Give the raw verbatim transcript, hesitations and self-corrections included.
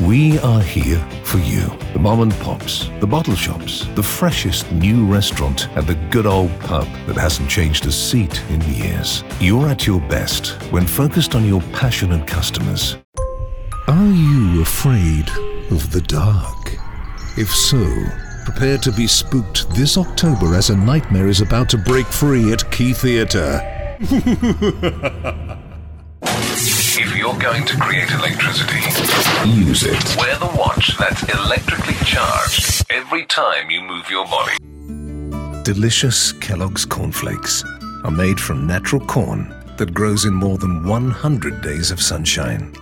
We are here for you. The mom and pops, the bottle shops, the freshest new restaurant, and the good old pub that hasn't changed a seat in years. You're at your best when focused on your passionate customers. Are you afraid of the dark? If so, prepare to be spooked this October as a nightmare is about to break free at Key Theatre. If you're going to create electricity, use it. Wear the watch that's electrically charged every time you move your body. Delicious Kellogg's cornflakes are made from natural corn that grows in more than one hundred days of sunshine.